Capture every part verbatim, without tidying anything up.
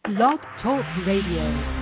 Blog Talk Radio.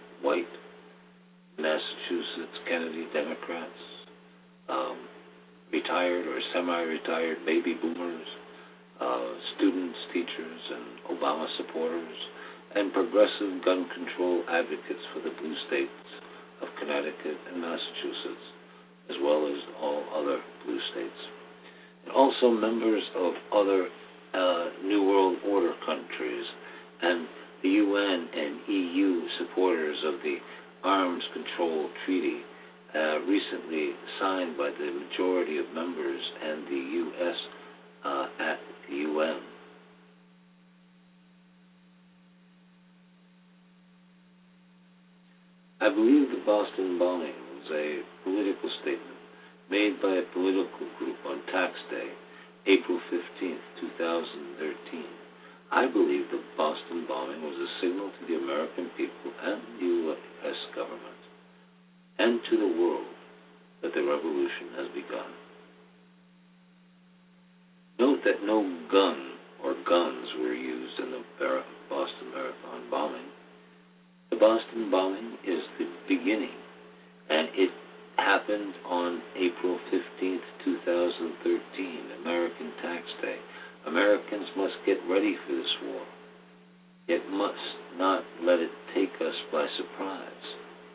Massachusetts, Kennedy Democrats, um, retired or semi-retired baby boomers, uh, students, teachers, and Obama supporters, and progressive gun control advocates for the blue states of Connecticut and Massachusetts, as well as all other blue states. And also members of other uh, New World Order countries and the U N and E U supporters of the Arms Control Treaty, uh, recently signed by the majority of members and the U S uh, at the U N. I believe the Boston bombing was a political statement made by a political group on tax day, April fifteenth, two thousand thirteen. I believe the Boston bombing was a signal to the American people and the U S government and to the world that the revolution has begun. Note that no gun or guns were used in the Boston Marathon bombing. The Boston bombing is the beginning, and it happened on April fifteenth, two thousand thirteen, American Tax Day. Americans must get ready for this war, yet must not let it take us by surprise.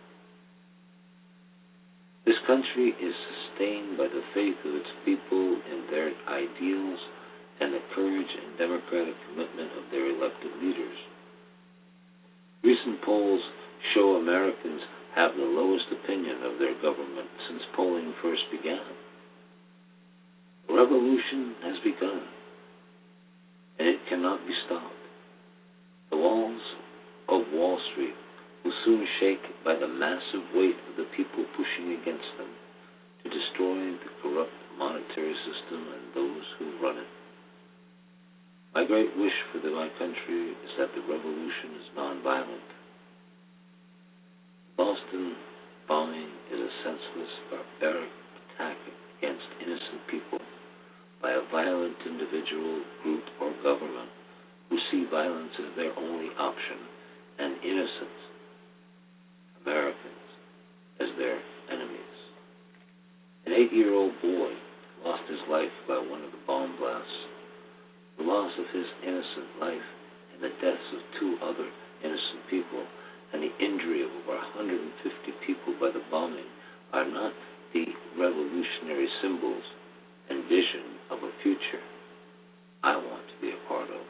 This country is sustained by the faith of its people in their ideals and the courage and democratic commitment of their elected leaders. Recent polls show Americans have the lowest opinion of their government since polling first began. The revolution has begun, and it cannot be stopped. The walls of Wall Street will soon shake by the massive weight of the people pushing against them to destroy the corrupt monetary system and those who run it. My great wish for the, my country is that the revolution is nonviolent. Boston bombing is a senseless, barbaric attack against innocent people by a violent individual, group, or government who see violence as their only option and innocent Americans as their enemies. An eight-year-old boy lost his life by one of the bomb blasts. The loss of his innocent life and the deaths of two other innocent people and the injury of over one hundred fifty people by the bombing are not the revolutionary symbols and vision of a future I want to be a part of.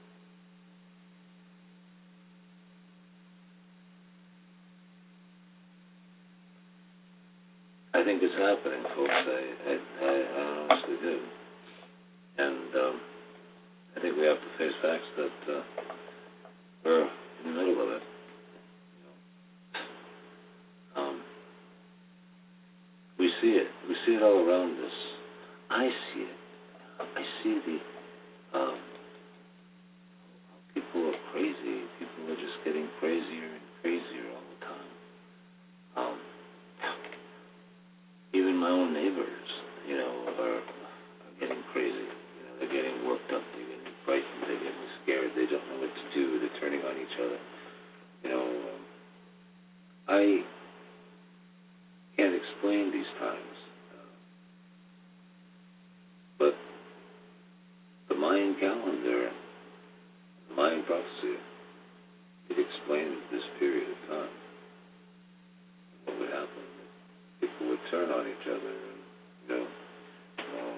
I think it's happening, folks. I, I, I, I honestly do. And um, I think we have to face facts that uh, we're in the middle of it. Um, we see it. We see it all around us. I see it. I see the um, people are crazy. People are just getting crazier and crazier all the time. Um, even my own neighbors, you know, are, are getting crazy. You know, they're getting worked up. They're getting frightened. They're getting scared. They don't know what to do. They're turning on each other. You know, um, I can't explain these times, uh, but the Mayan calendar, the Mayan prophecy, it explains this period of time. What would happen? People would turn on each other, and you know, um,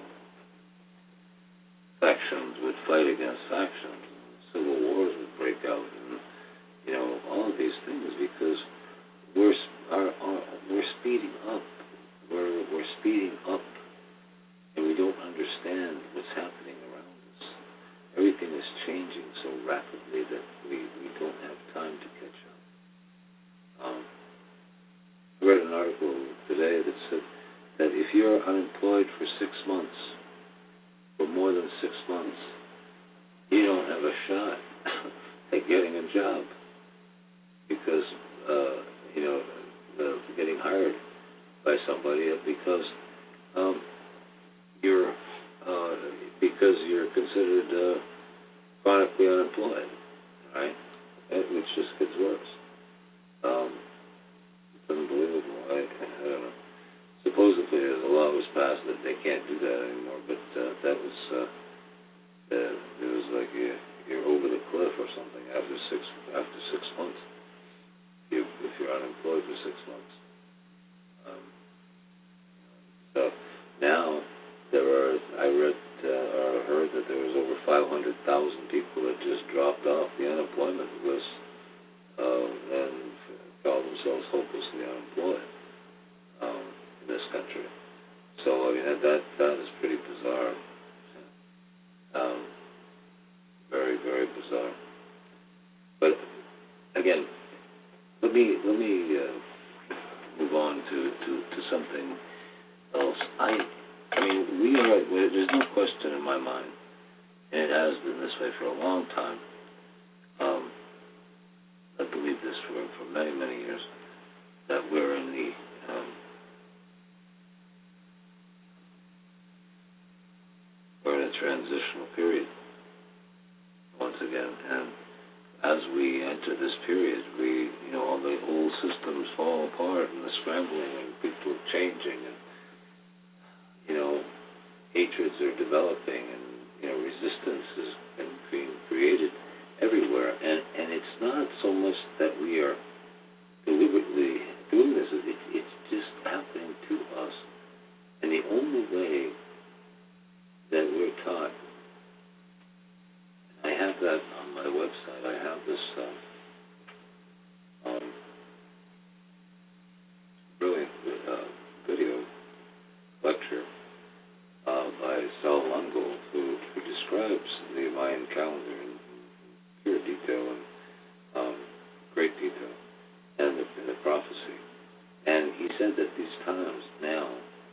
factions would fight against factions, civil wars would break out, and you know, all of these things because we're are, are we're speeding up. We're we're speeding up, and we don't understand what's happening around us. Everything is changing so rapidly that we, we don't have time to catch up. Um, I read an article today that said that if you're unemployed for six months, for more than six months, you don't have a shot at getting a job because, uh, you know, uh, getting hired by somebody because um, you're uh, because you're considered uh, chronically unemployed, right? Which just gets worse. Um, it's unbelievable. I, I don't know. Supposedly, there's a law was passed that they can't it was uh, that it was like you, you're over the cliff or something after six after six months. If, you, if you're unemployed for six months. Um, so now there are. I read uh, or heard that there was over five hundred thousand people that just dropped off the unemployment list uh, and found themselves hopelessly unemployed um, in this country. So I mean that that, that is pretty bizarre. Um, very very bizarre. But again, let me let me uh, move on to, to, to something else. I I mean we are. There's no question in my mind, and it has been this way for a long time. Um, I believe this for for many many years that we're in the um, we're in a transitional period once again, and as we enter this period, we, you know, all the old systems fall apart and the scrambling and people are changing and, you know, hatreds are developing and, you know, resistance is being created everywhere. And, and it's not so much that we are deliberately doing this. It, it's just happening to us. And the only way that we're taught, I have that on my website. I have this uh, um, brilliant uh, video lecture uh, by Sal Lungo, who, who describes the Mayan calendar in pure detail and um, great detail, and the, and the prophecy. And he said that these times now,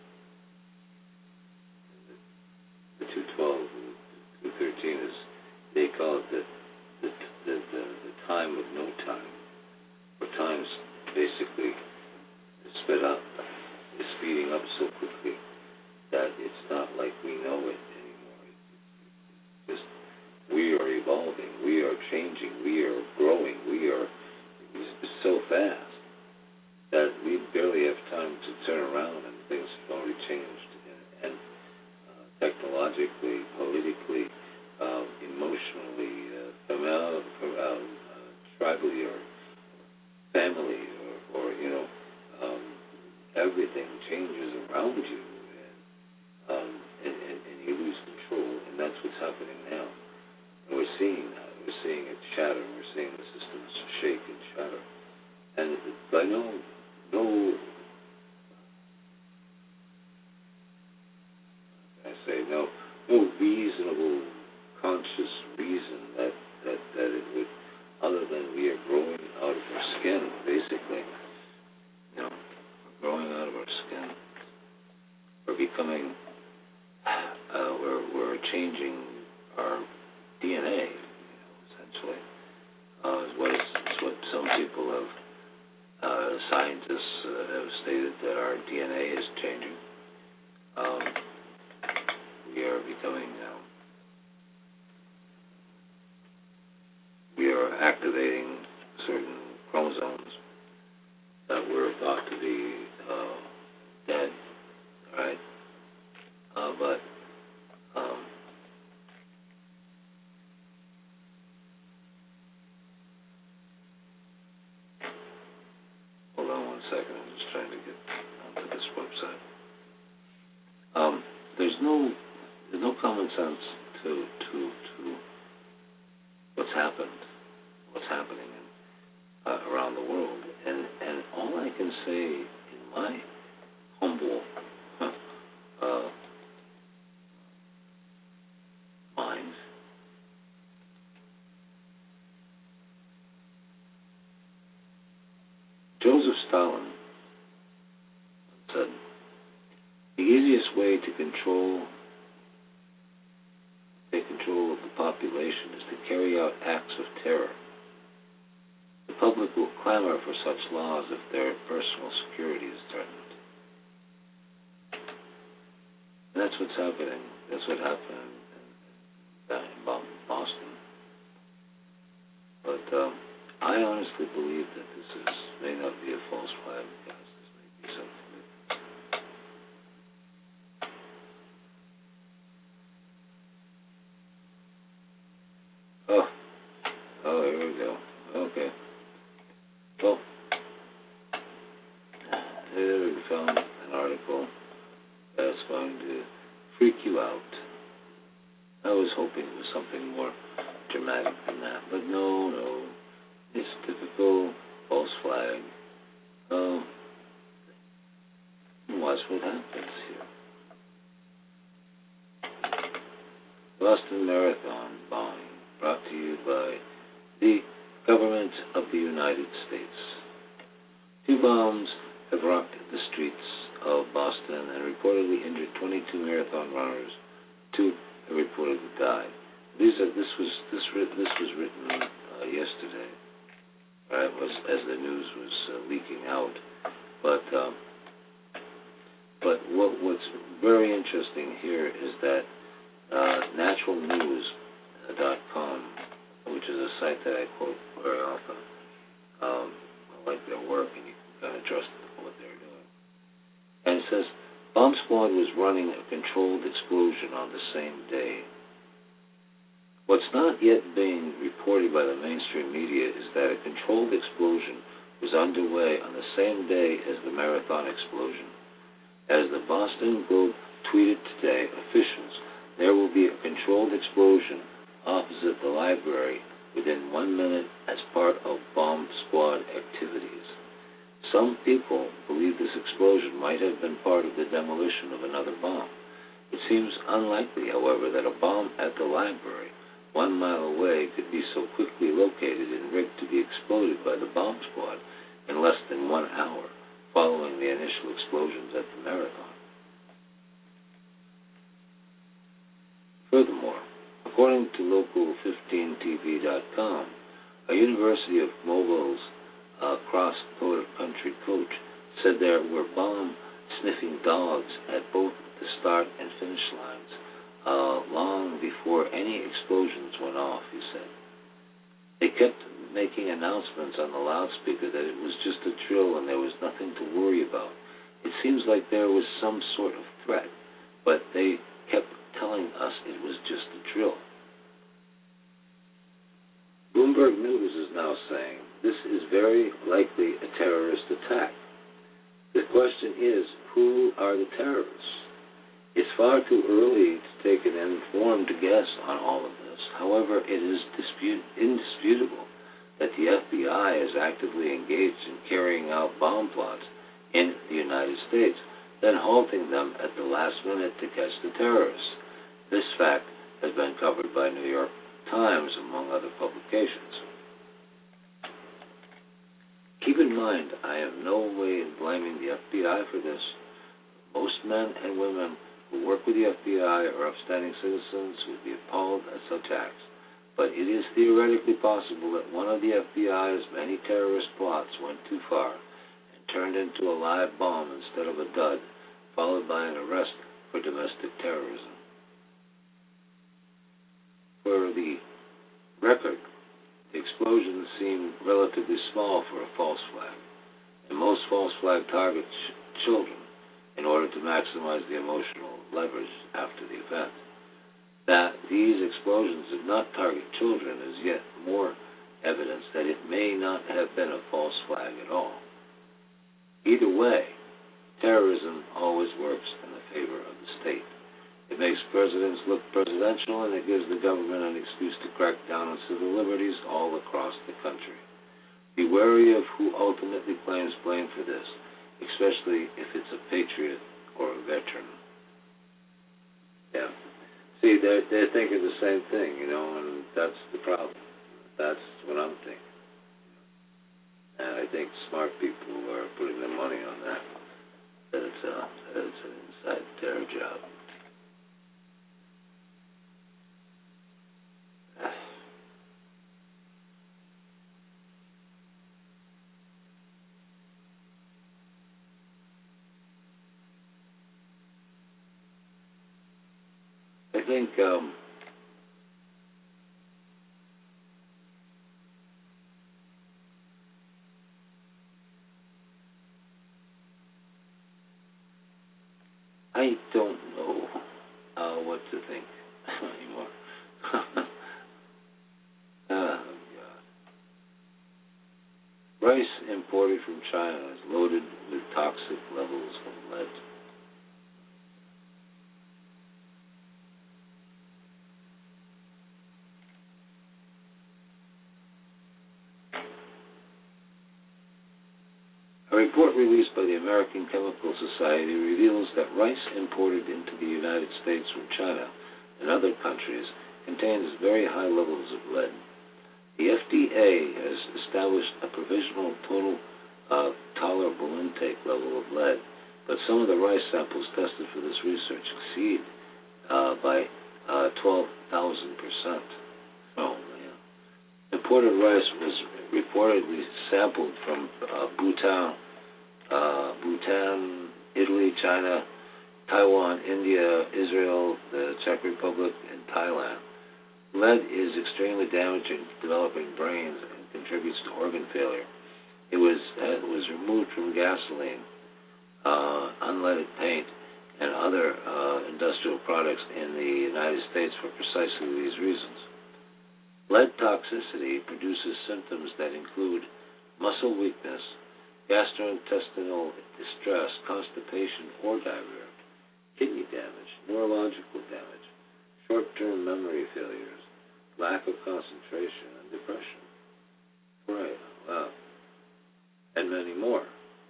the two twelve and the two thirteen is, they call it the the, the the the time of no time, where time's basically sped up, is speeding up so quickly that it's not like we know it anymore. It's just we are evolving, we are changing, we are growing, we are it's so fast that we barely have time to turn around, and things have already changed, and, and uh, technologically, politically. Um, emotionally, uh, from out, from out, uh, tribally or family, or, or you know, um, everything changes around you, and, um, and, and, and you lose control, and that's what's happening now. And we're seeing that. We're seeing it shatter. We're seeing the systems shake and shatter. And by no, no, I say no, no reasonable conscious reason that, that, that it would, other than we are growing out of our skin, basically. You know, we're growing out of our skin. We're becoming, uh, we're, we're changing our D N A, you know, essentially. Uh, is what, is what some people have, uh, scientists uh, have stated that our D N A is changing. Um, we are becoming, you know, we are activating certain chromosomes that were thought to be uh, dead, right? Uh, but um, hold on one second. I'm just trying to get onto this website. Um, there's no there's no common sense to to to what's happened. What's happening in, uh, around the world, and and all I can say in my humble uh, mind Joseph Stalin said the easiest way to control take control of the population is to carry out acts of terror. The public will clamor for such laws if their personal security is threatened. And that's what's happening. That's what happened in, in Boston. But um, I honestly believe that this is may not be a false flag, guys. This may be something. That, Oh, oh, here we go. Okay. Well, here we found an article that's going to freak you out. I was hoping it was something more dramatic than that, but no, no. It's typical false flag. Um, watch what happens here. Boston Marathon bombing brought to you by the government of the United States. Two bombs have rocked the streets of Boston and reportedly injured twenty-two marathon runners. Two have reportedly died. These are, this was this this was written uh, yesterday, right? Was as the news was uh, leaking out. But um, but what what's very interesting here is that uh, natural news dot com, which is a site that I quote very often. Um, I like their work, and you can kind of trust what they're doing. And it says, bomb squad was running a controlled explosion on the same day. What's not yet being reported by the mainstream media is that a controlled explosion was underway on the same day as the marathon explosion. As the Boston Globe tweeted today, officials, there will be a controlled explosion opposite the library within one minute as part of bomb squad activities. Some people believe this explosion might have been part of the demolition of another bomb. It seems unlikely, however, that a bomb at the library one mile away could be so quickly located and rigged to be exploded by the bomb squad in less than one hour following the initial explosions at the marathon. Furthermore, according to local fifteen T V dot com, a University of Mobile's uh, cross-country coach said there were bomb-sniffing dogs at both the start and finish lines uh, long before any explosions went off, he said. They kept making announcements on the loudspeaker that it was just a drill and there was nothing to worry about. It seems like there was some sort of threat, but they kept telling us it was just a drill. Bloomberg News is now saying this is very likely a terrorist attack. The question is, who are the terrorists? It's far too early to take an informed guess on all of this. However, it is dispute, indisputable that the F B I is actively engaged in carrying out bomb plots in the United States, then halting them at the last minute to catch the terrorists. This fact has been covered by New York Times, among other publications. Keep in mind, I am no way blaming the F B I for this. Most men and women who work with the F B I are upstanding citizens would be appalled at such acts. But it is theoretically possible that one of the F B I's many terrorist plots went too far and turned into a live bomb instead of a dud, followed by an arrest for domestic terrorism. For the record, the explosion seemed relatively small for a false flag, and most false flag target ch- children in order to maximize the emotional leverage after the event. That these explosions did not target children is yet more evidence that it may not have been a false flag at all. Either way, terrorism always works in the favor of the state. It makes presidents look presidential, and it gives the government an excuse to crack down on civil liberties all across the country. Be wary of who ultimately claims blame for this, especially if it's a patriot or a veteran. Yeah. See, they're, they're thinking the same thing, you know, and that's the problem. That's what I'm thinking. And I think smart people are putting their money on that, that it's, a, that it's an inside terror job. I think um, I don't know uh, what to think anymore. imported from China is loaded with toxic levels of lead. A report released by the American Chemical Society reveals that rice imported into the United States from China and other countries contains very high levels of lead. The F D A has established a provisional total uh, tolerable intake level of lead, but some of the rice samples tested for this research exceed uh, by uh, twelve thousand percent. Oh, man. Imported rice was reportedly sampled from uh, Bhutan, uh, Bhutan, Italy, China, Taiwan, India, Israel, the Czech Republic, and Thailand. Lead is extremely damaging to developing brains and contributes to organ failure. It was uh, it was removed from gasoline, uh, unleaded paint, and other uh, industrial products in the United States for precisely these reasons. Lead toxicity produces symptoms that include muscle weakness, gastrointestinal distress, constipation or diarrhea, kidney damage, neurological damage, short-term memory failures, lack of concentration, and depression. Right, wow. And many more.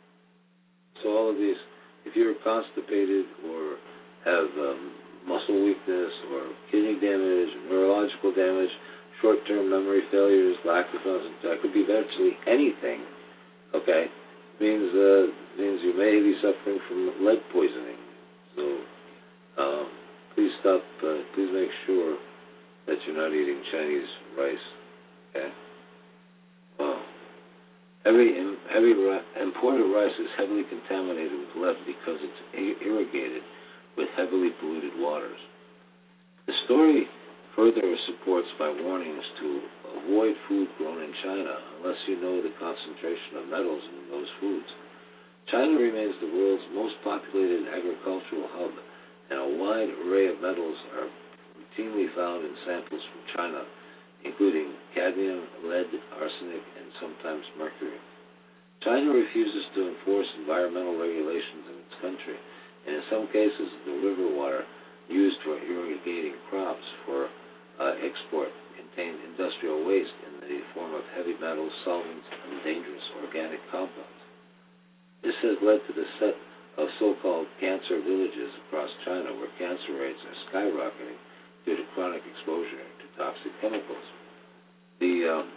So all of these, if you're constipated or have um, muscle weakness or kidney damage, neurological damage, short-term memory failures, lack of concentration, that could be virtually anything, okay, means, uh, means you may be suffering from lead poisoning. So um, please stop, uh, please make sure that you're not eating Chinese rice, okay? Wow. Heavy, heavy imported rice is heavily contaminated with lead because it's irrigated with heavily polluted waters. The story further supports by warnings to avoid food grown in China unless you know the concentration of metals in those foods. China remains the world's most populated agricultural hub, and a wide array of metals are routinely found in samples from China, including cadmium, lead, arsenic, and sometimes mercury. China refuses to enforce environmental regulations in its country, and in some cases the river water used for irrigating crops for uh, export contained industrial waste in the form of heavy metals, solvents, and dangerous organic compounds. This has led to the set of so-called cancer villages across China where cancer rates are skyrocketing due to chronic exposure to toxic chemicals. The um,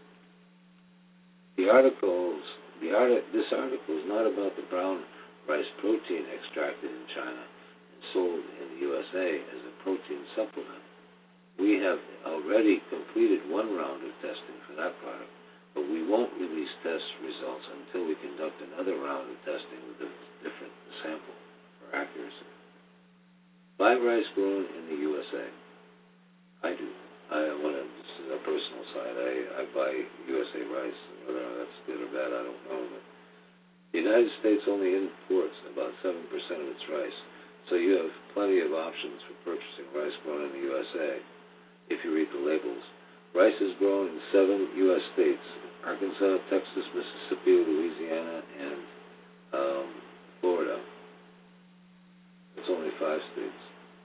the articles the art- this article is not about the brown rice protein extracted in China and sold in the U S A as a protein supplement. We have already completed one round of testing for that product, but we won't release test results until we conduct another round of testing with a different sample for accuracy. Buy rice grown in the U S A. I do. I want to, this is a personal side. I, I buy U S A rice. Whether that's good or bad, I don't know. But the United States only imports about seven percent of its rice, so you have plenty of options for purchasing rice grown in the U S A. If you read the labels, rice is grown in seven U S states: Arkansas, Texas, Mississippi, Louisiana, and um, Florida. It's only five states.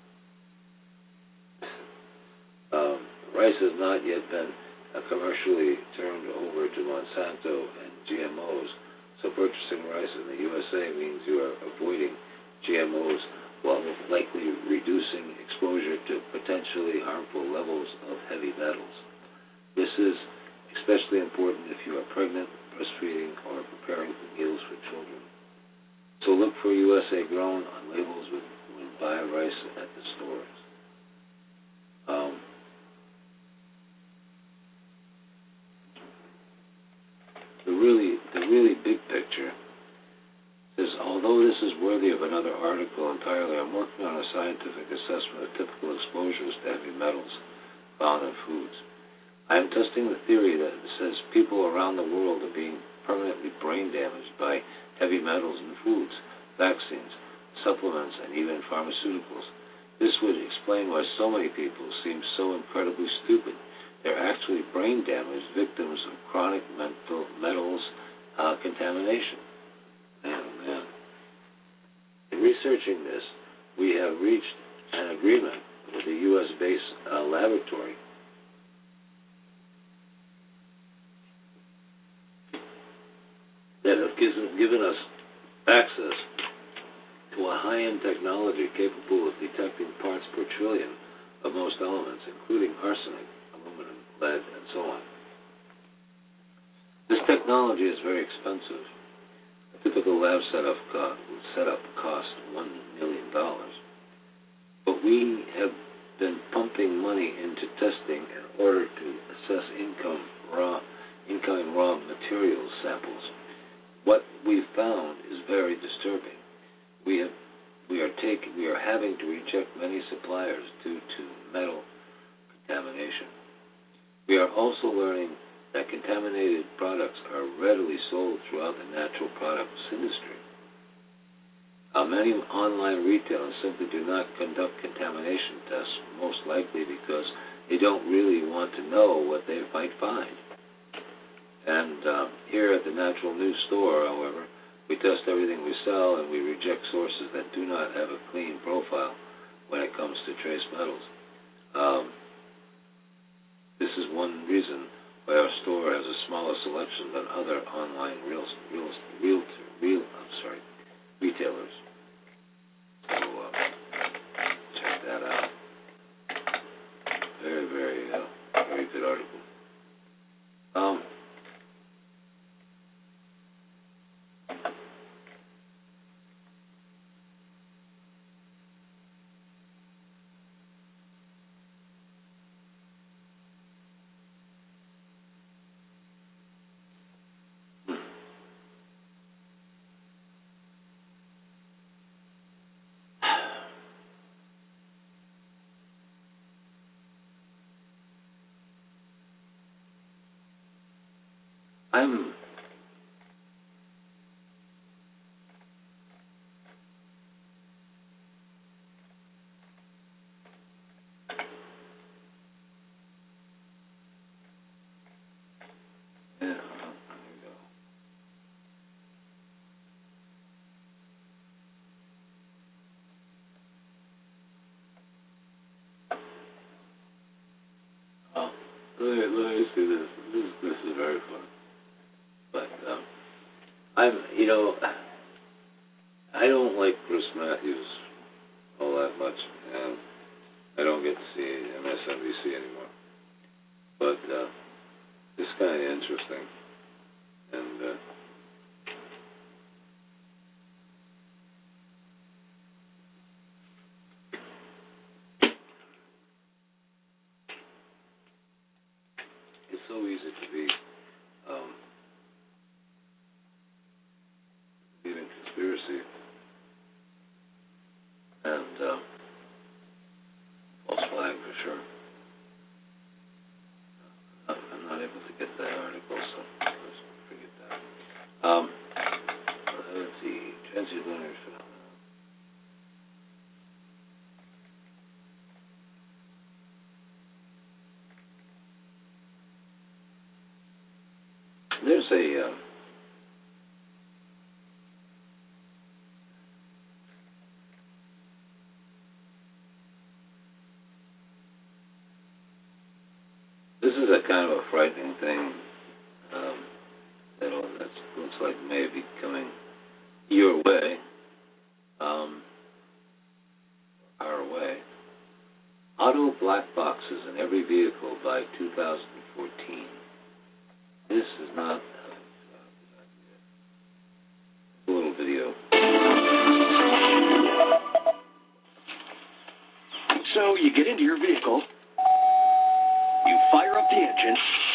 Um, rice has not yet been uh, commercially turned over to Monsanto and G M Os, so purchasing rice in the U S A means you are avoiding G M Os while likely reducing exposure to potentially harmful levels of heavy metals. This is especially important if you are pregnant, breastfeeding, or preparing meals for children. So look for U S A grown on labels when, when buy rice at the stores. Um, the really, the really big picture is, although this is worthy of another article entirely, I'm working on a scientific assessment of typical exposures to heavy metals found in foods. I am testing the theory that says people around the world are being permanently brain damaged by heavy metals in foods, vaccines, supplements, and even pharmaceuticals. This would explain why so many people seem so incredibly stupid. They're actually brain damaged victims of chronic mental metals uh, contamination. have given, given us access to a high-end technology capable of detecting parts per trillion of most elements, including arsenic, aluminum, lead, and so on. This technology is very expensive. A typical lab setup cost, setup costs one million dollars. But we have been pumping money into testing in order to assess income raw, incoming raw materials samples. What we found is very disturbing. We have, we are taking, we are having to reject many suppliers due to metal contamination. We are also learning that contaminated products are readily sold throughout the natural products industry. Uh, many online retailers simply do not conduct contamination tests, most likely because they don't really want to know what they might find. And uh, here at the Natural News Store, however, we test everything we sell, and we reject sources that do not have a clean profile when it comes to trace metals. Um, this is one reason why our store has a smaller selection than other online real, real, real, real I'm sorry, retailers. So uh, check that out. Very, very, uh, very good article. Um. I'm yeah, there we go. Oh, let me, let me see this. This, this is very fun. But um, I'm, you know, I don't like Chris Matthews all that much, and I don't get to see M S N B C anymore. But uh, it's kind of interesting, and uh, it's so easy to be um, believing conspiracy and um, false flag for sure. I'm I'm not able to get that article, so let's forget that. Um, let's see, translunar phenomena. There's a uh, this is a kind of a frightening thing um, that looks like may be coming your way, um, our way. Auto black boxes in every vehicle by two thousand fourteen. This is not a little video. So you get into your vehicle, you fire up the engine,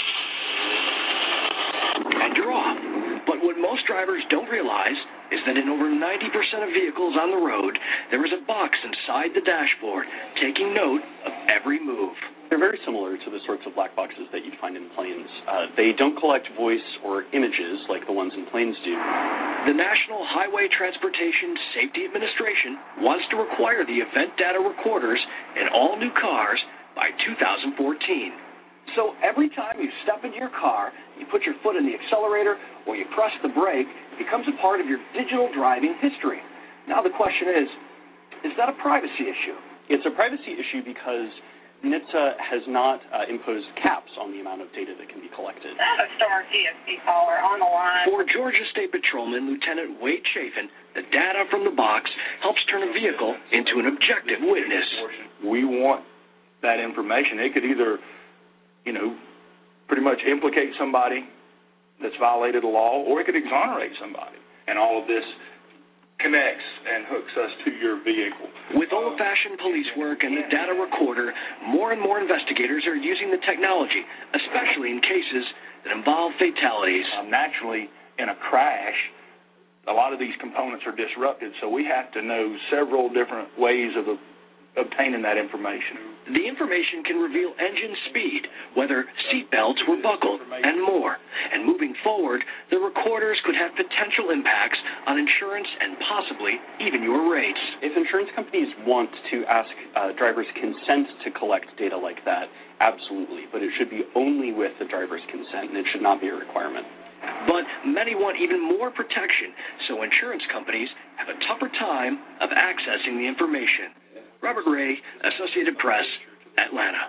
and you're off. But what most drivers don't realize is that in over ninety percent of vehicles on the road, there is a box inside the dashboard taking note of every move. They're very similar to the sorts of black boxes that you'd find in planes. Uh, they don't collect voice or images like the ones in planes do. The National Highway Transportation Safety Administration wants to require the event data recorders in all new cars by two thousand fourteen. So every time you step into your car, you put your foot in the accelerator or you press the brake, it becomes a part of your digital driving history. Now the question is, is that a privacy issue? It's a privacy issue because N H T S A has not uh, imposed caps on the amount of data that can be collected. A Star T S P caller on the line. For Georgia State Patrolman Lieutenant Wade Chafin, the data from the box helps turn a vehicle into an objective witness. We want that information. It could either, you know, pretty much implicate somebody that's violated a law, or it could exonerate somebody. And all of this connects and hooks us to your vehicle. With old-fashioned police work and the data recorder, more and more investigators are using the technology, especially in cases that involve fatalities. Um, naturally, in a crash, a lot of these components are disrupted, so we have to know several different ways of uh, obtaining that information. The information can reveal engine speed, whether seat belts were buckled, and more. And moving forward, the recorders could have potential impacts on insurance and possibly even your rates. If insurance companies want to ask uh, drivers' consent to collect data like that, absolutely, but it should be only with the driver's consent, and it should not be a requirement. But many want even more protection, so insurance companies have a tougher time of accessing the information. Robert Ray, Associated Press, Atlanta.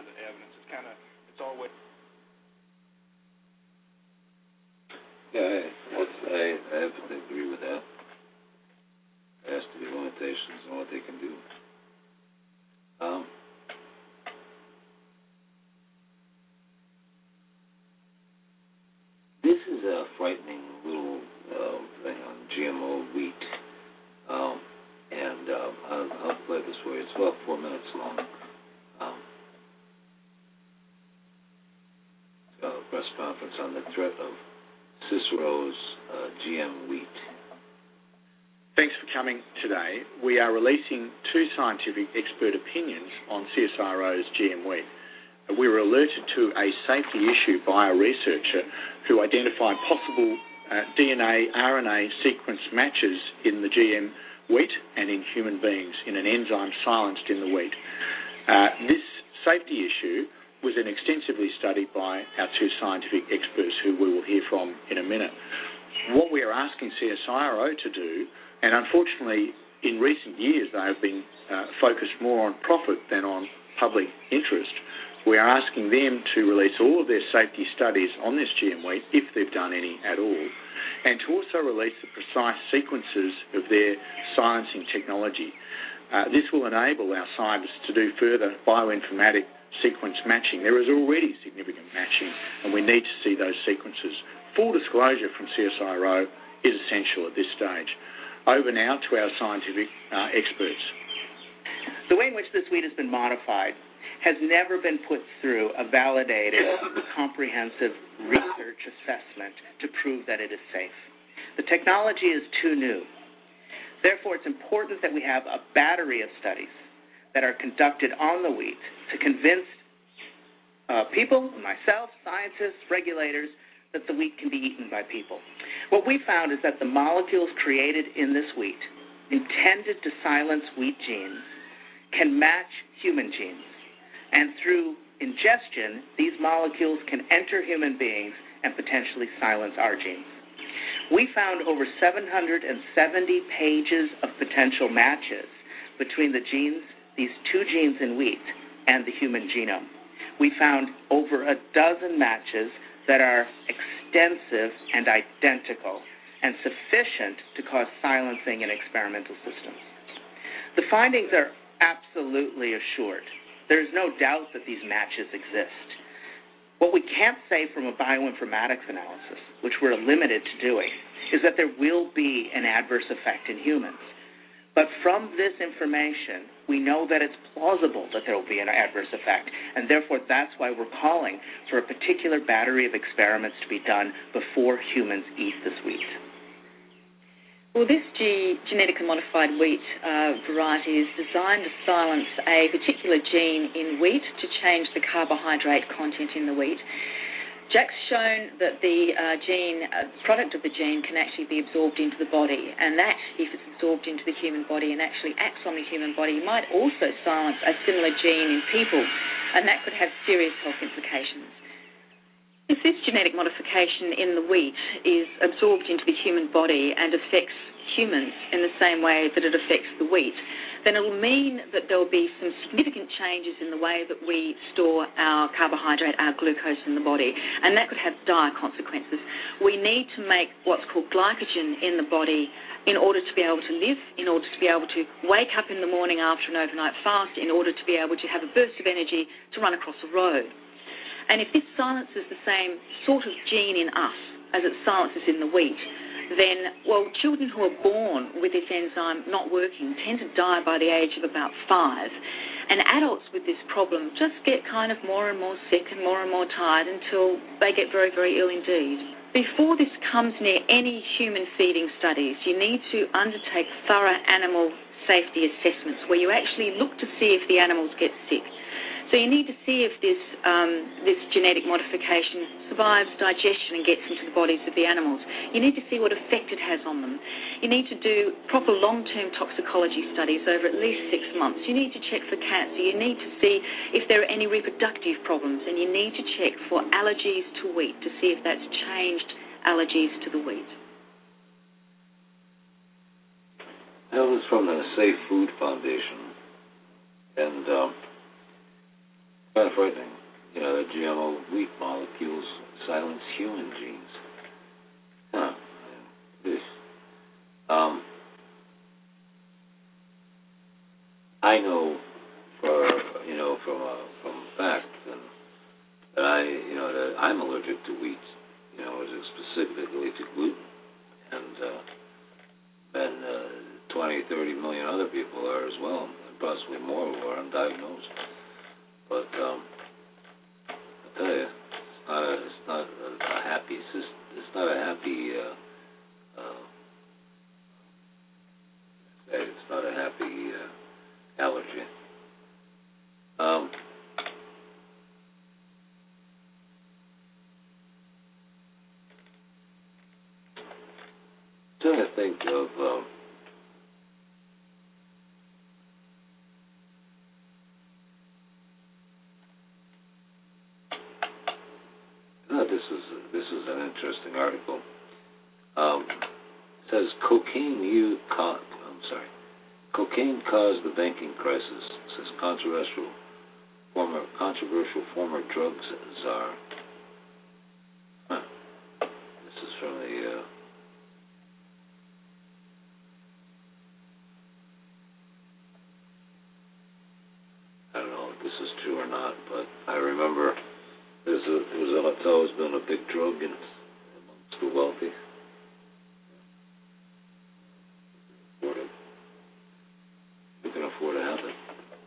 Yeah, I, that's, I, I have to agree with that. There has to be limitations on what they can do. Um, this is a frightening little uh, thing on G M O wheat. Um, And um, I'll, I'll play this for you. It's about four minutes long. Um, a press conference on the threat of Cicero's uh, G M wheat. Thanks for coming today. We are releasing two scientific expert opinions on C S I Ro's G M wheat. We were alerted to a safety issue by a researcher who identified possible uh, D N A, R N A sequence matches in the G M wheat and in human beings in an enzyme silenced in the wheat. Uh, this safety issue was then extensively studied by our two scientific experts who we will hear from in a minute. What we are asking C S I R O to do, and unfortunately in recent years they have been uh, focused more on profit than on public interest, we are asking them to release all of their safety studies on this G M wheat, if they've done any at all, and to also release the precise sequences of their silencing technology. Uh, this will enable our scientists to do further bioinformatic sequence matching. There is already significant matching, and we need to see those sequences. Full disclosure from C S I R O is essential at this stage. Over now to our scientific uh, experts. The way in which this wheat has been modified has never been put through a validated, comprehensive research assessment to prove that it is safe. The technology is too new. Therefore, it's important that we have a battery of studies that are conducted on the wheat to convince uh, people, myself, scientists, regulators, that the wheat can be eaten by people. What we found is that the molecules created in this wheat, intended to silence wheat genes, can match human genes. And through ingestion, these molecules can enter human beings and potentially silence our genes. We found over seven hundred seventy pages of potential matches between the genes, these two genes in wheat, and the human genome. We found over a dozen matches that are extensive and identical and sufficient to cause silencing in experimental systems. The findings are absolutely assured. There is no doubt that these matches exist. What we can't say from a bioinformatics analysis, which we're limited to doing, is that there will be an adverse effect in humans. But from this information, we know that it's plausible that there will be an adverse effect, and therefore that's why we're calling for a particular battery of experiments to be done before humans eat this wheat. Well, this G- genetically modified wheat uh, variety is designed to silence a particular gene in wheat to change the carbohydrate content in the wheat. Jack's shown that the uh, gene, uh, product of the gene can actually be absorbed into the body, and that, if it's absorbed into the human body and actually acts on the human body, might also silence a similar gene in people, and that could have serious health implications. If this genetic modification in the wheat is absorbed into the human body and affects humans in the same way that it affects the wheat, then it will mean that there will be some significant changes in the way that we store our carbohydrate, our glucose in the body, and that could have dire consequences. We need to make what's called glycogen in the body in order to be able to live, in order to be able to wake up in the morning after an overnight fast, in order to be able to have a burst of energy to run across a road. And if this silences the same sort of gene in us as it silences in the wheat, then, well, children who are born with this enzyme not working tend to die by the age of about five. And adults with this problem just get kind of more and more sick and more and more tired until they get very, very ill indeed. Before this comes near any human feeding studies, you need to undertake thorough animal safety assessments where you actually look to see if the animals get sick. So you need to see if this um, this genetic modification survives digestion and gets into the bodies of the animals. You need to see what effect it has on them. You need to do proper long-term toxicology studies over at least six months. You need to check for cancer. You need to see if there are any reproductive problems, and you need to check for allergies to wheat to see if that's changed allergies to the wheat. That was from the Safe Food Foundation, and um, kind of frightening. You know, the G M O wheat molecules silence human genes. Huh. This. Um, I know for you know from a, from fact and that I you know that I'm allergic to wheat. You know, specifically to gluten, and uh, and uh, twenty, thirty million other people are as well, and possibly more who are undiagnosed. But um, I tell you, it's not a, it's not a, a happy system. It's not a happy. Uh, uh, it's not a happy uh, allergy. Um, I'm trying to think of. Um, No, this is this is an interesting article. Um, it says cocaine you co- I'm sorry, cocaine caused the banking crisis. Says controversial former controversial former drugs czar. Huh. This is from the. Uh, I don't know if this is true or not, but I remember. There's a, there's a, it's always been a big drug in, amongst the wealthy. Afford it. You can afford to have it.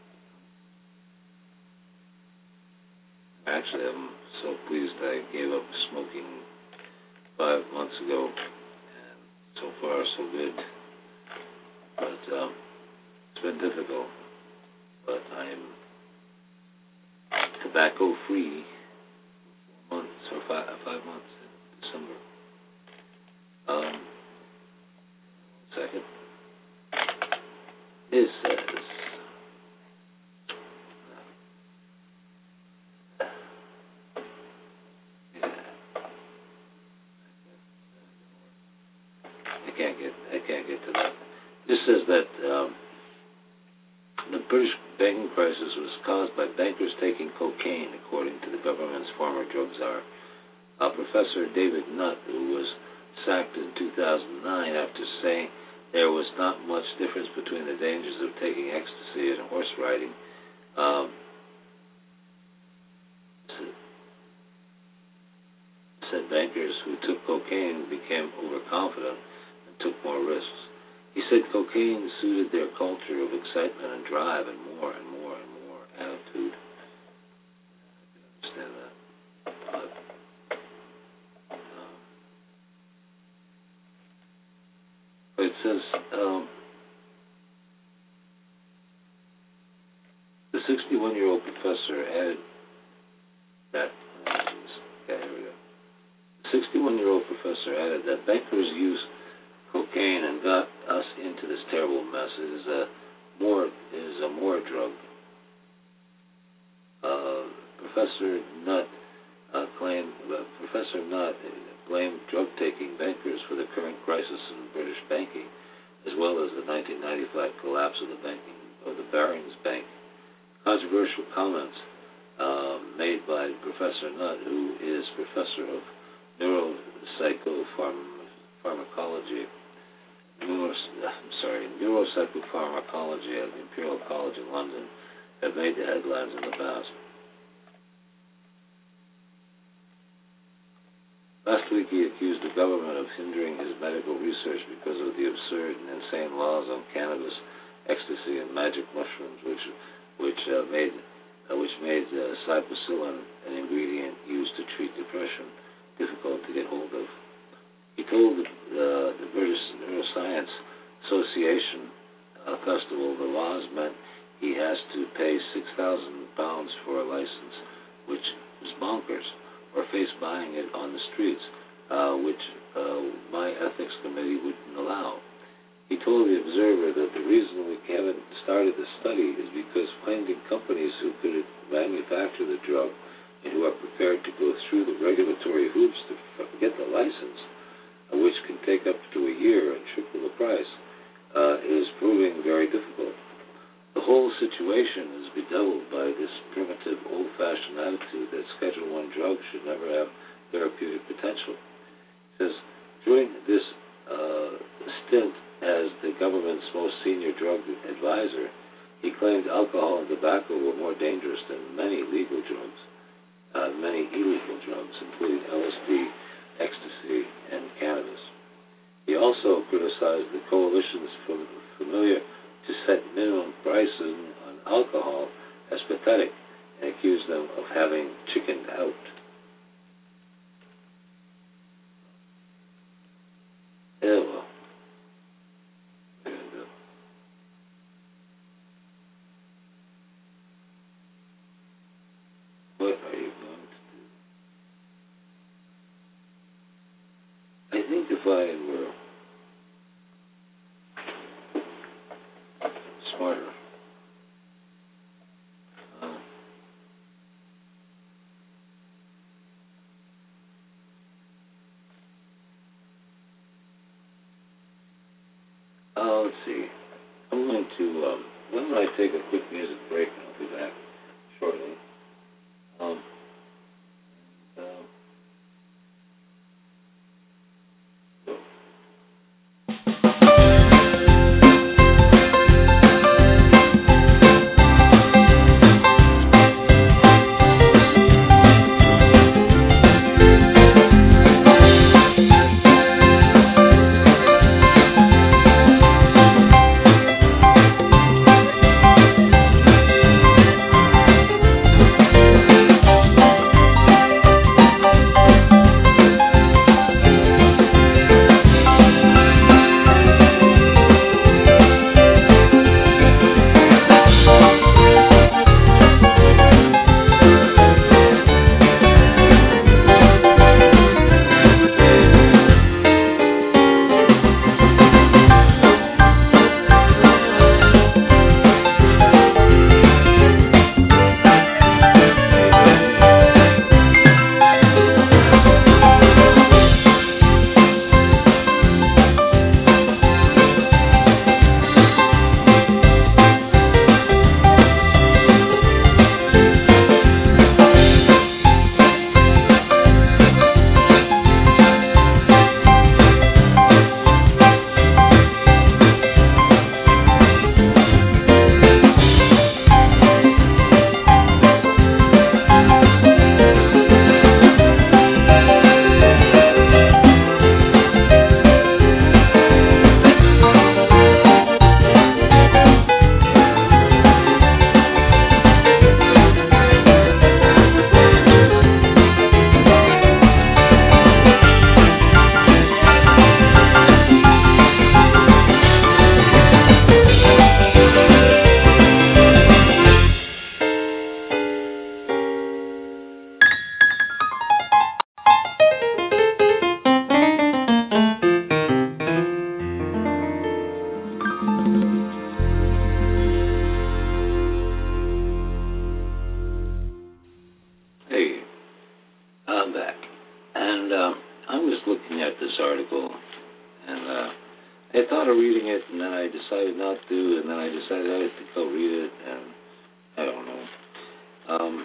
Actually, I'm so pleased I gave up smoking five months ago, and so far so good. But um, it's been difficult. But I'm tobacco free. Months or five, five months in December. Um, second, it says yeah. I can't get I can't get to that. This says that um, the British banking crisis was caused by bankers taking cocaine, according to the government's former drug czar. Uh, Professor David Nutt, who was sacked in two thousand nine after saying there was not much difference between the dangers of taking ecstasy and horse riding, um, said bankers who took cocaine became overconfident and took more risks. He said cocaine suited their culture of excitement and drive and more and more and more attitude. I can understand that. But, um, but it says um, the sixty-one-year-old professor added that. Okay, here we go. The sixty-one-year-old professor added that bankers use cocaine and got us into this terrible mess. It is a more it is a more drug. Uh, Professor Nutt uh, claimed uh, Professor Nutt blamed drug-taking bankers for the current crisis in British banking, as well as the nineteen ninety-five collapse of the banking of the Barings Bank. Controversial comments uh, made by Professor Nutt, who is professor of neuropsychopharmacology, neuro, I'm sorry, neuropsychopharmacology at the Imperial College in London, have made the headlines in the past. Last week he accused the government of hindering his medical research because of the absurd and insane laws on cannabis, ecstasy, and magic mushrooms, which which uh, made uh, which made uh, psilocybin, an ingredient used to treat depression, difficult to get hold of. He told the, uh, the British Neuroscience Association uh, festival the laws meant he has to pay six thousand pounds for a license, which is bonkers, or face buying it on the streets, uh, which uh, my ethics committee wouldn't allow. He told the Observer that the reason we haven't started the study is because finding companies who could manufacture the drug and who are prepared to go through the regulatory hoops to get the license, uh, which can take up to a year and triple the price, uh, is proving very difficult. The whole situation is bedeviled by this primitive, old-fashioned attitude that Schedule One drugs should never have therapeutic potential. He says, during this uh, stint as the government's most senior drug advisor, he claimed alcohol and tobacco were more dangerous than many legal drugs, uh, many illegal drugs, including L S D, ecstasy, and cannabis. He also criticized the coalitions familiar to set minimum prices on alcohol as pathetic and accused them of having chickened out. Yeah, well. And, uh, what are you going to do? I think if I were smarter, uh, uh, let's see. I'm going to, um, why don't I take a quick music break and I'll be back shortly. Um, uh, so. I thought of reading it, and then I decided not to, and then I decided I think I'll read it, and I don't know. Um,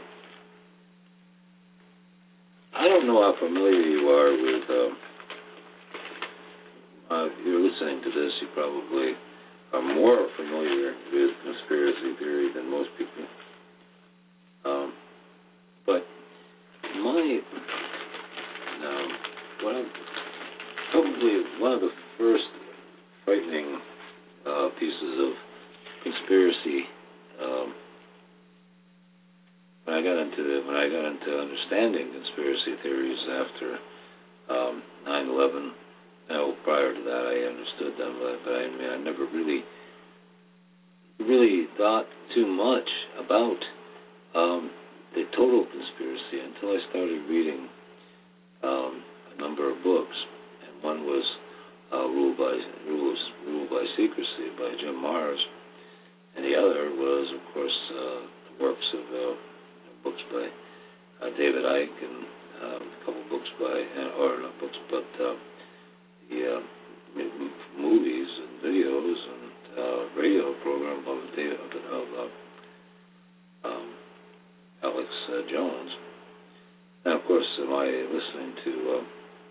I don't know how familiar you are with, um, uh, if you're listening to this, you probably are more familiar with conspiracy theory than most people. Um, but my, um, one of, probably one of the first frightening uh, pieces of conspiracy um, when I got into the, when I got into understanding conspiracy theories after um, nine eleven. No, prior to that, I understood them, but, but I mean, I never really, really thought too much about um, the total conspiracy until I started reading um, a number of books, and one was uh, Rule by Rules Rule by Secrecy by Jim Marrs, and the other was, of course, uh, the works of uh, books by uh, David Icke, and uh, a couple books by, uh, or not books, but uh, the uh, movies and videos and uh, radio program of, David, of uh, um, Alex uh, Jones. And of course, am I listening to uh,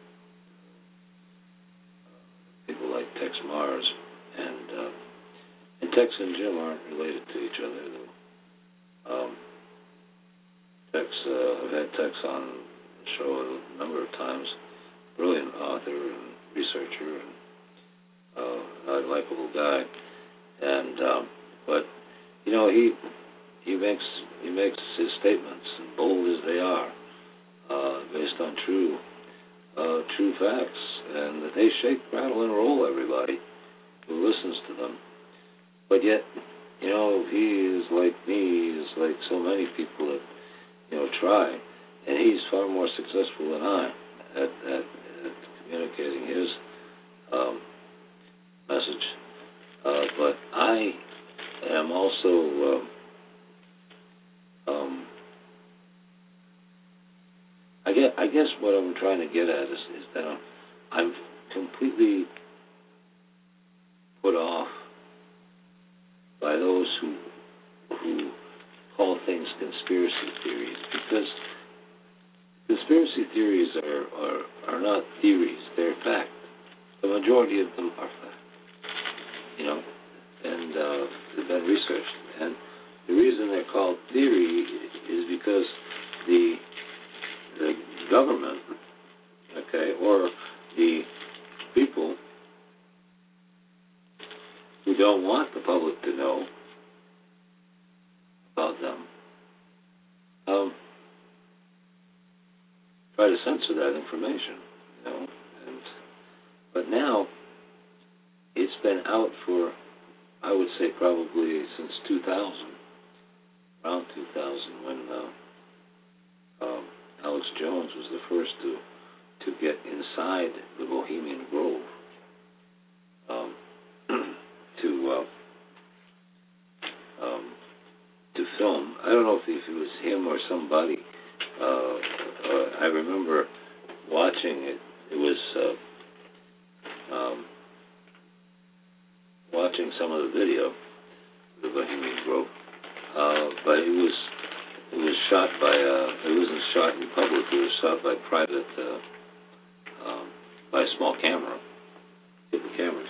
people like Tex Mars, and uh, and Tex and Jim aren't related to each other, though. Um, Tex, uh, I've had Tex on the show a number of times. Brilliant author and researcher, and uh, a likable guy. And um, but you know, he he makes he makes his statements, bold as they are, uh, based on true uh, true facts, and that they shake, rattle, and roll everybody who listens to them. But yet, you know, he is like me. He is like so many people that you know try, and he's far more successful than I at, at, at communicating his um, message. Uh, but I am also uh, um, I guess, I guess what I'm trying to get at is, is that I'm, I'm completely put off by those who who call things conspiracy theories, because conspiracy theories are, are, are not theories, they're fact. The majority of them are fact, you know, and uh, they've been researched. And the reason they're called theory is because the the government, okay, or the people who don't want the public to know about them, um, try to censor that information, you know. And but now it's been out for, I would say, probably since two thousand, around two thousand, when uh, um, Alex Jones was the first to to get inside the Bohemian Grove um, to uh, um, to film. I don't know if, if it was him or somebody. Uh, uh, I remember watching it. It was uh, um, watching some of the video, the Bohemian Grove, uh, but it was it was shot by. Uh, it wasn't shot in public. It was shot by private, uh, um, by a small camera, people cameras,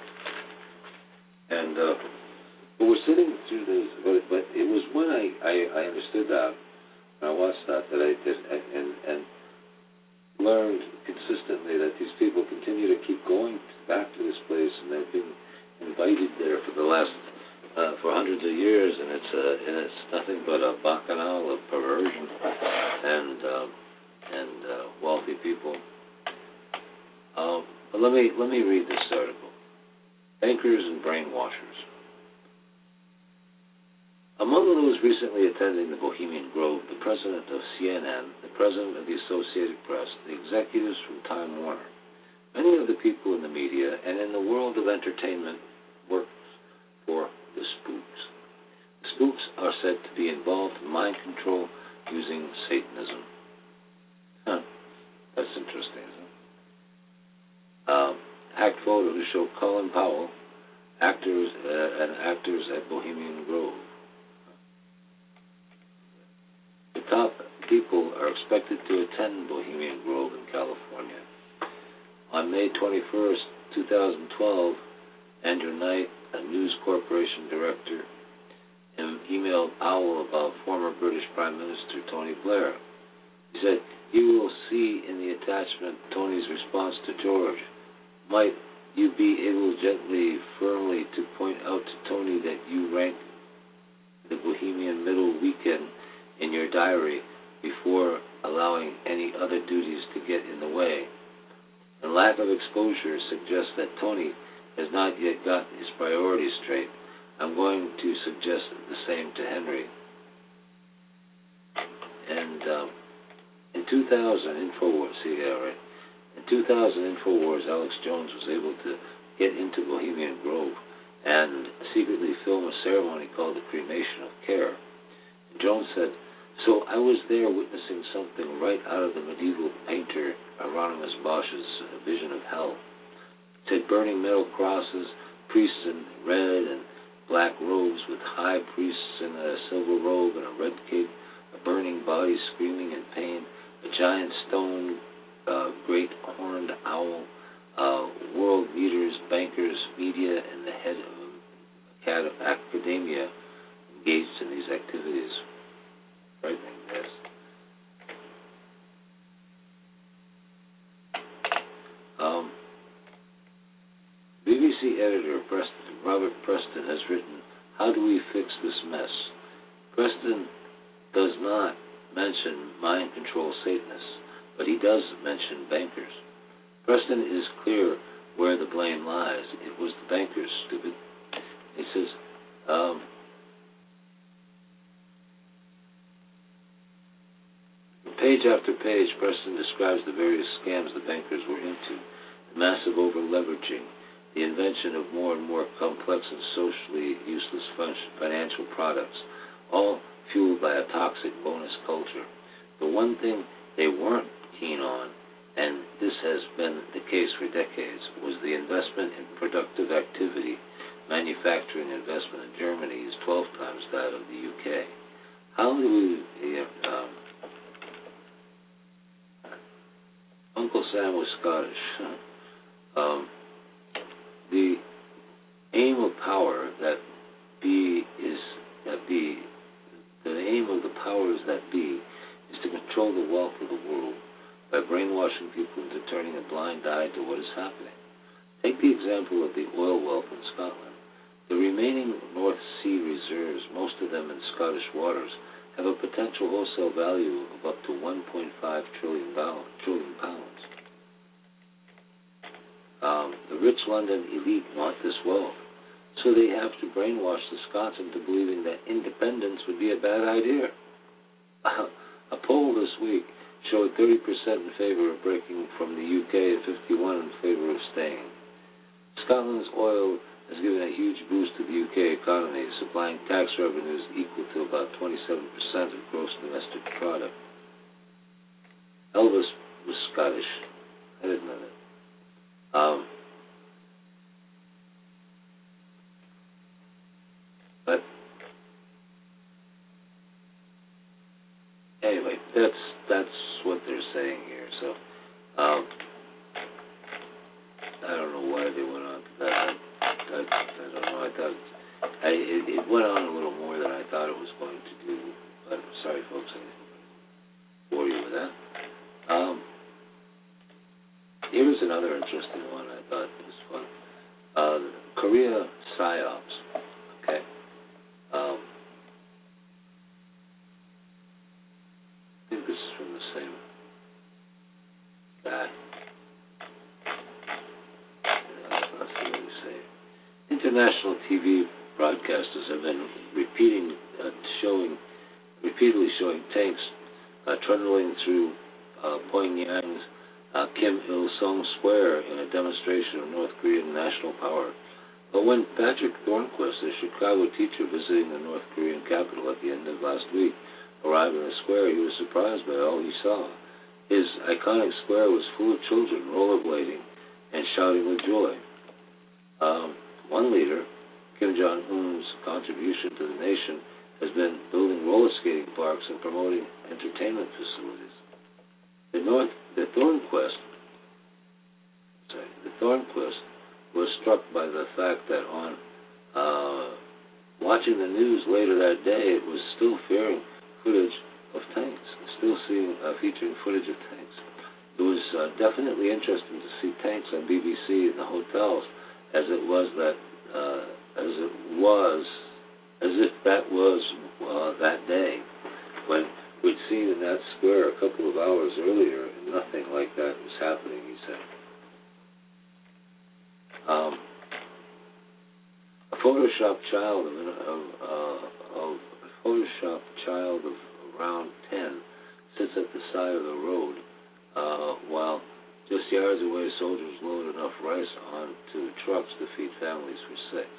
and. Uh, But we're sitting through this, but, but it was when I, I, I understood that, when I watched that, that I did, and, and learned consistently that these people continue to keep going back to this place, and they've been invited there for the last, uh, for hundreds of years, and it's uh, and it's nothing but a bacchanal of perversion and um, and uh, wealthy people. Um, but let me let me read this article: Bankers and Brainwashers. Among those recently attending the Bohemian Grove, the president of C N N, the president of the Associated Press, the executives from Time Warner. Many of the people in the media and in the world of entertainment work for the spooks. The spooks are said to be involved in mind control using Satanism. Huh. That's interesting, isn't it? Um, hacked photo to show Colin Powell, actors uh, and actors at Bohemian Grove. The top people are expected to attend Bohemian Grove in California. On May twenty-first, twenty twelve, Andrew Knight, a News Corporation director, emailed Powell about former British Prime Minister Tony Blair. He said, "You will see in the attachment Tony's response to George. Might you be able gently, firmly to point out to Tony that you rank the Bohemian Middle Weekend in your diary before allowing any other duties to get in the way. And lack of exposure suggests that Tony has not yet got his priorities straight. I'm going to suggest the same to Henry." And um, in two thousand, InfoWars, see, yeah, right. In two thousand, InfoWars, Alex Jones was able to get into Bohemian Grove and secretly film a ceremony called the Cremation of Care. And Jones said, "So I was there witnessing something right out of the medieval painter Hieronymus Bosch's vision of hell. It said burning metal crosses, priests in red and black robes with high priests in a silver robe and a red cape, a burning body screaming in pain, a giant stone uh, great horned owl, uh, world leaders, bankers, media, and the head of academia engaged in these activities." Frightening, yes. Um, B B C editor Preston, Robert Preston has written, "How do we fix this mess?" Preston does not mention mind control Satanists, but he does mention bankers. Preston is clear where the blame lies. It was the bankers, stupid. He says, um, page after page, Preston describes the various scams the bankers were into, the massive over-leveraging, the invention of more and more complex and socially useless financial products, all fueled by a toxic bonus culture. The one thing they weren't keen on, and this has been the case for decades, was the investment in productive activity. Manufacturing investment in Germany is twelve times that of the U K. How do we... Um, Uncle Sam was Scottish. Um, the aim of power that be is that be the aim of the powers that be is to control the wealth of the world by brainwashing people into turning a blind eye to what is happening. Take the example of the oil wealth in Scotland. The remaining North Sea reserves, most of them in Scottish waters, have a potential wholesale value of up to one point five trillion pounds. Um, the rich London elite want this wealth, so they have to brainwash the Scots into believing that independence would be a bad idea. A poll this week showed thirty percent in favor of breaking from the U K and fifty-one percent in favor of staying. Scotland's oil has given a huge boost to the U K economy, supplying tax revenues equal to about twenty-seven percent of gross domestic product. Elvis was Scottish. I didn't know that. Um, but anyway, that's that's what they're saying here. So um, I don't know why they went on to that. I, I, I don't know. I thought I, it, it went on a little more than I thought it was going to do. But I'm sorry, folks, I bore you with that. Um, Here's another interesting one I thought was fun. Uh, Korea PSYOPs. Okay. Um, I think this is from the same guy. That's what they say. International T V broadcasters have been repeating, uh, showing, repeatedly showing tanks uh, trundling through uh, Pyongyang's Uh, Kim Il-sung Square in a demonstration of North Korean national power. But when Patrick Thornquist, a Chicago teacher visiting the North Korean capital at the end of last week, arrived in the square, he was surprised by all he saw. His iconic square was full of children rollerblading and shouting with joy. Um, one leader, Kim Jong-un's contribution to the nation has been building roller skating parks and promoting entertainment facilities. The, North, the Thornquist, sorry, the Thornquist was struck by the fact that on uh, watching the news later that day, it was still fearing footage of tanks, still seeing uh, featuring footage of tanks. It was uh, definitely interesting to see tanks on B B C in the hotels, as it was that, uh, as it was, as if that was uh, that day when we'd seen in that square a couple of hours earlier, and nothing like that was happening, he said. Um, a Photoshopped child of, of, uh, of a Photoshopped child of around ten sits at the side of the road uh, while just yards away soldiers load enough rice onto trucks to feed families for six.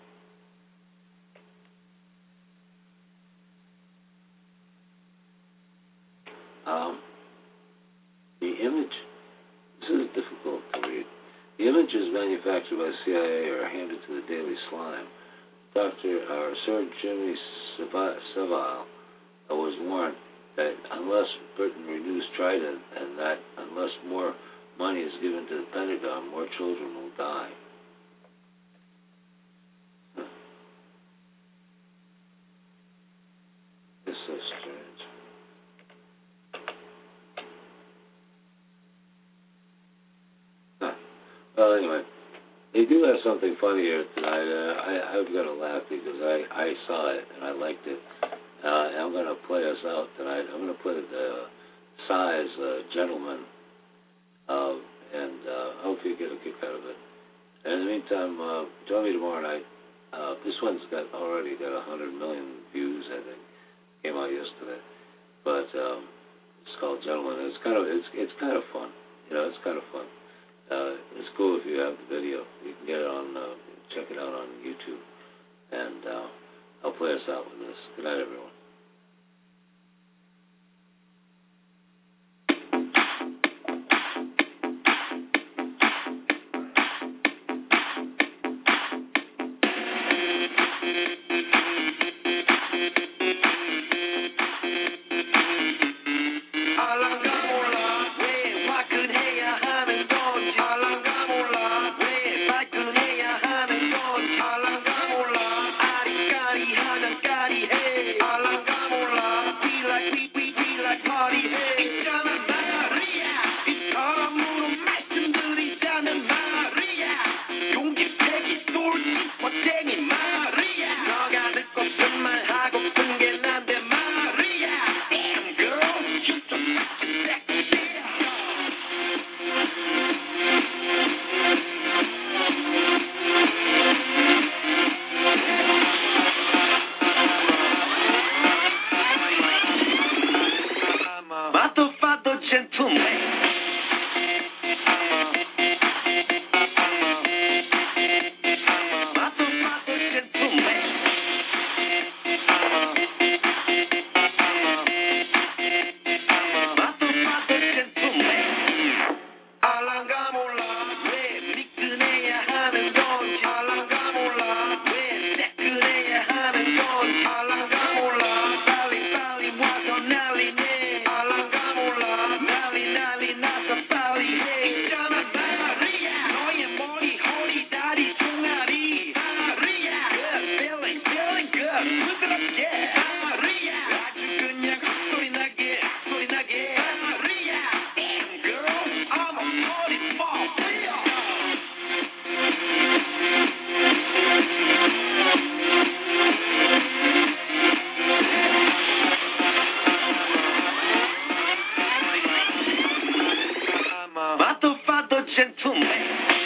Um, the image, this is difficult to read. The images manufactured by the C I A are handed to the Daily Slime. Doctor uh, Sir Jimmy Savile uh, was warned that unless Britain renews Trident and that unless more money is given to the Pentagon, more children will die. Huh. It's so strange. Well, anyway, they do have something funny here tonight. Uh, I, I've got to laugh because I, I saw it and I liked it. Uh, and I'm going to play us out tonight. I'm going to play the Size uh, Gentleman, uh, and uh, I hope you get a kick out of it. And in the meantime, uh, join me tomorrow night. Uh, this one's got already got one hundred million views, I think. Came out yesterday. But um, it's called Gentleman. It's kind of it's it's kind of fun. You know, it's kind of fun. Uh, it's cool if you have the video. You can get it on, uh, check it out on YouTube. And uh, I'll play us out with this. Good night, everyone. Fatto fatto gentleman.